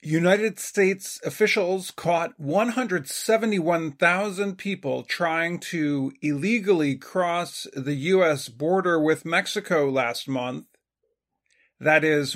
United States officials caught 171,000 people trying to illegally cross the U.S. border with Mexico last month. That is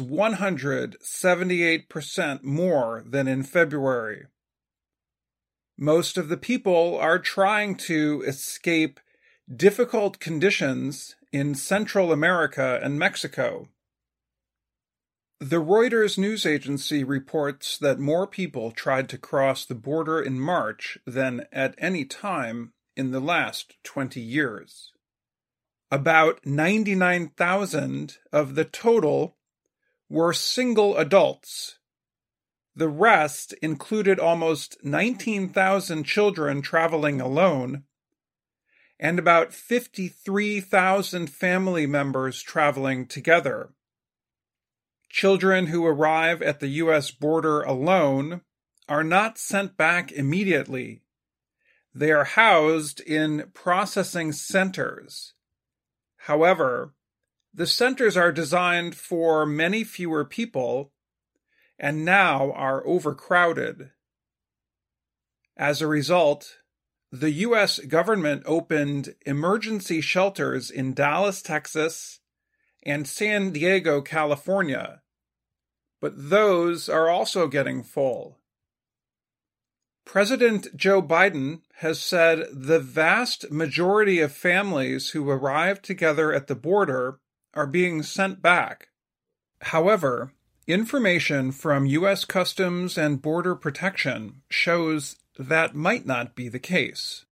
178% more than in February. Most of the people are trying to escape difficult conditions in Central America and Mexico. The Reuters news agency reports that more people tried to cross the border in March than at any time in the last 20 years. About 99,000 of the total were single adults. The rest included almost 19,000 children traveling alone and about 53,000 family members traveling together. Children who arrive at the U.S. border alone are not sent back immediately. They are housed in processing centers. However, the centers are designed for many fewer people and now are overcrowded. As a result, the U.S. government opened emergency shelters in Dallas, Texas, and San Diego, California, but those are also getting full. President Joe Biden has said the vast majority of families who arrive together at the border are being sent back. However, information from U.S. Customs and Border Protection shows that might not be the case.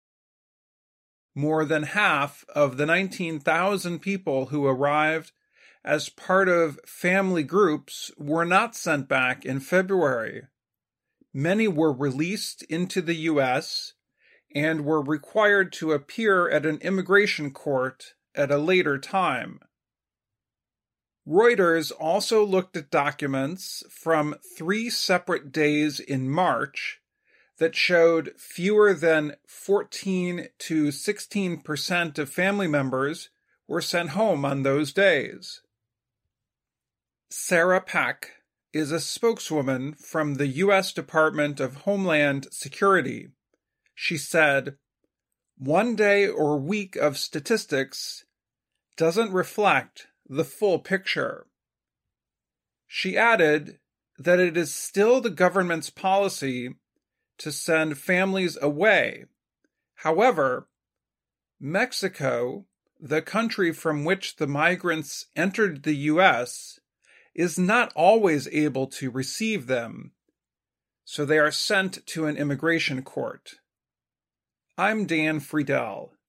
More than half of the 19,000 people who arrived as part of family groups were not sent back in February. Many were released into the U.S. and were required to appear at an immigration court at a later time. Reuters also looked at documents from 3 separate days in March that showed fewer than 14 to 16% of family members were sent home on those days. Sarah Peck is a spokeswoman from the U.S. Department of Homeland Security. She said, "One day or week of statistics doesn't reflect the full picture." She added that it is still the government's policy to send families away. However, Mexico, the country from which the migrants entered the U.S., is not always able to receive them, so they are sent to an immigration court. I'm Dan Friedel.